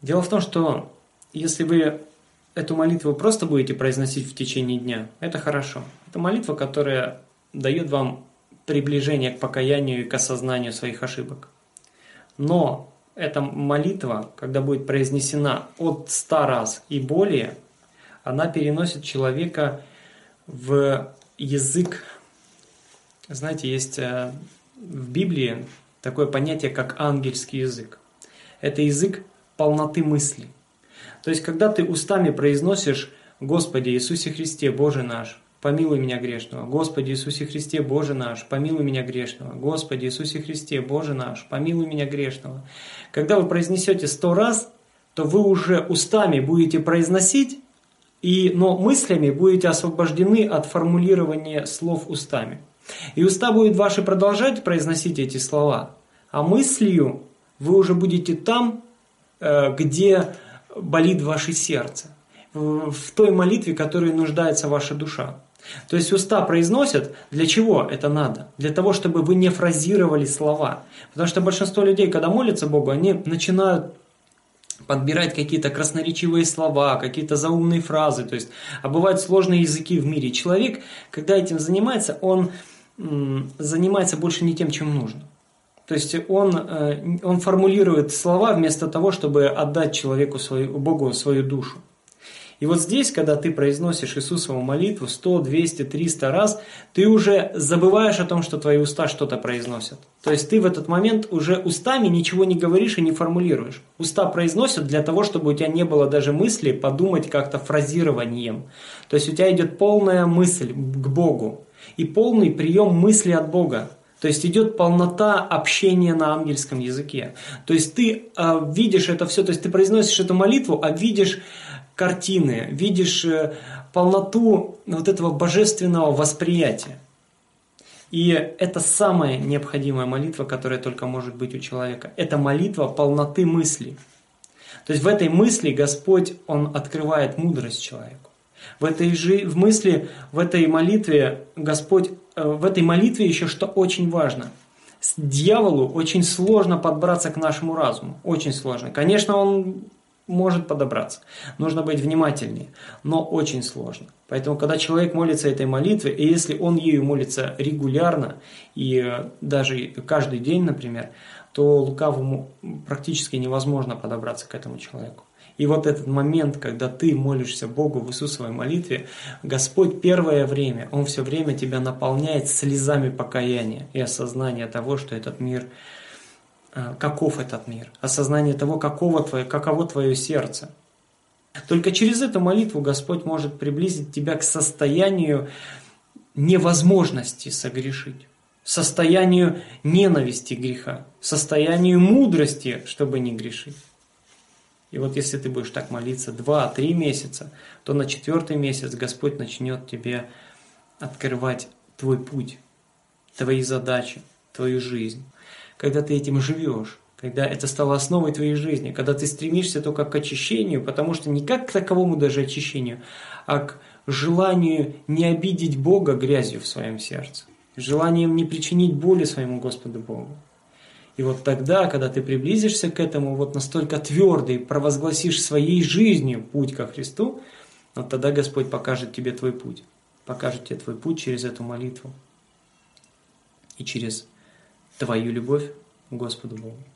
Дело в том, что если вы эту молитву просто будете произносить в течение дня, это хорошо. Это молитва, которая дает вам приближение к покаянию и к осознанию своих ошибок. Но эта молитва, когда будет произнесена от 100 раз и более, она переносит человека в язык. Знаете, есть в Библии такое понятие, как ангельский язык. Это язык полноты мысли. То есть, когда ты устами произносишь «Господи Иисусе Христе, Боже наш, помилуй меня грешного», «Господи Иисусе Христе, Боже наш, помилуй меня грешного», «Господи Иисусе Христе, Боже наш, помилуй меня грешного». Когда вы произнесете 100 раз, то вы уже устами будете произносить, но мыслями будете освобождены от формулирования слов устами. И уста будут ваши продолжать произносить эти слова, а мыслью вы уже будете там, где болит ваше сердце, в той молитве, в которой нуждается ваша душа. То есть уста произносят, для чего это надо? Для того, чтобы вы не фразировали слова. Потому что большинство людей, когда молятся Богу, они начинают подбирать какие-то красноречивые слова, какие-то заумные фразы. То есть, а бывают сложные языки в мире. Человек, когда этим занимается, он занимается больше не тем, чем нужно. То есть он формулирует слова вместо того, чтобы отдать человеку, Богу свою душу. И вот здесь, когда ты произносишь Иисусову молитву 100, 200, 300 раз, ты уже забываешь о том, что твои уста что-то произносят. То есть ты в этот момент уже устами ничего не говоришь и не формулируешь. Уста произносят для того, чтобы у тебя не было даже мысли подумать как-то фразированием. То есть у тебя идет полная мысль к Богу и полный прием мысли от Бога. То есть идет полнота общения на ангельском языке. То есть ты видишь это все, то есть ты произносишь эту молитву, а видишь картины, видишь полноту вот этого божественного восприятия. И это самая необходимая молитва, которая только может быть у человека. Это молитва полноты мысли. То есть в этой мысли Господь, Он открывает мудрость человеку. В этой молитве Господь, в этой молитве еще что очень важно. Дьяволу очень сложно подобраться к нашему разуму. Очень сложно. Конечно, он может подобраться. Нужно быть внимательнее. Но очень сложно. Поэтому, когда человек молится этой молитве, и если он ею молится регулярно, и даже каждый день, например, то лукавому практически невозможно подобраться к этому человеку. И вот этот момент, когда ты молишься Богу в Иисусовой молитве, Господь первое время, Он все время тебя наполняет слезами покаяния и осознания того, что этот мир, каков этот мир, осознание того, каково твое сердце. Только через эту молитву Господь может приблизить тебя к состоянию невозможности согрешить, состоянию ненависти греха, состоянию мудрости, чтобы не грешить. И вот если ты будешь так молиться 2-3 месяца, то на 4-й месяц Господь начнет тебе открывать твой путь, твои задачи, твою жизнь. Когда ты этим живешь, когда это стало основой твоей жизни, когда ты стремишься только к очищению, потому что не как к таковому даже очищению, а к желанию не обидеть Бога грязью в своем сердце, желанием не причинить боли своему Господу Богу. И вот тогда, когда ты приблизишься к этому вот настолько твердо и провозгласишь своей жизнью путь ко Христу, вот тогда Господь покажет тебе твой путь. Покажет тебе твой путь через эту молитву и через твою любовь к Господу Богу.